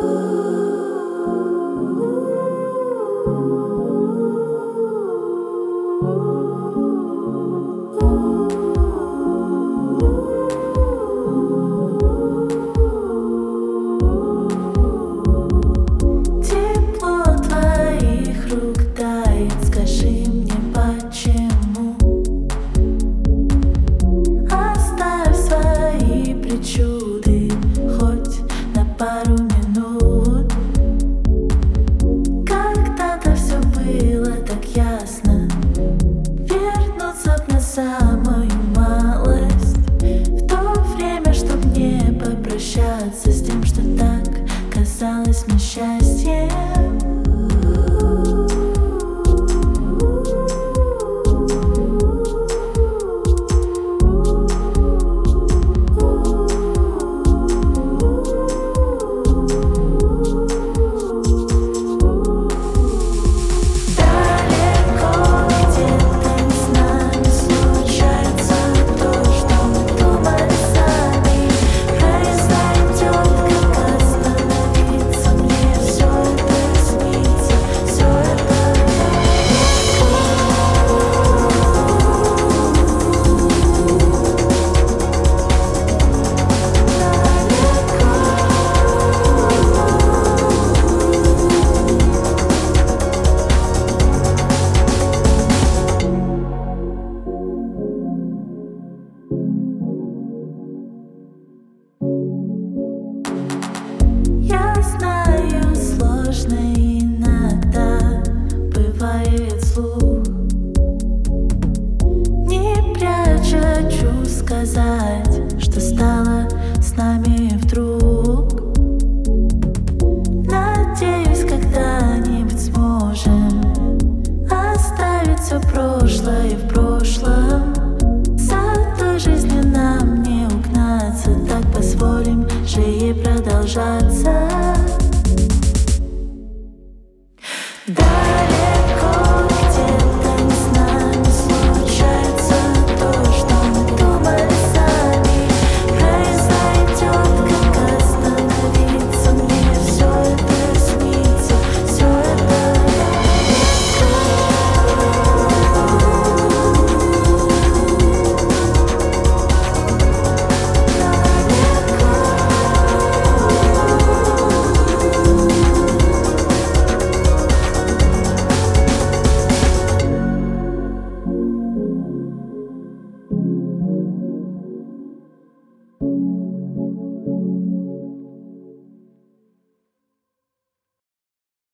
Тепло твоих рук тает, скажи мне почему. Оставь свои причуды хоть на пару минут. Когда-то все было так ясно, вернуться б на самую малость, в то время, чтоб не попрощаться с тем, что так казалось мне счастьем. Я знаю, сложно иногда бывает вслух, не пряча чувств, сказать, что стало с нами вдруг. Надеюсь, когда-нибудь сможем оставить все прошлое в прошлом. За той жизнью нам не угнаться, так позволим же ей продолжаться.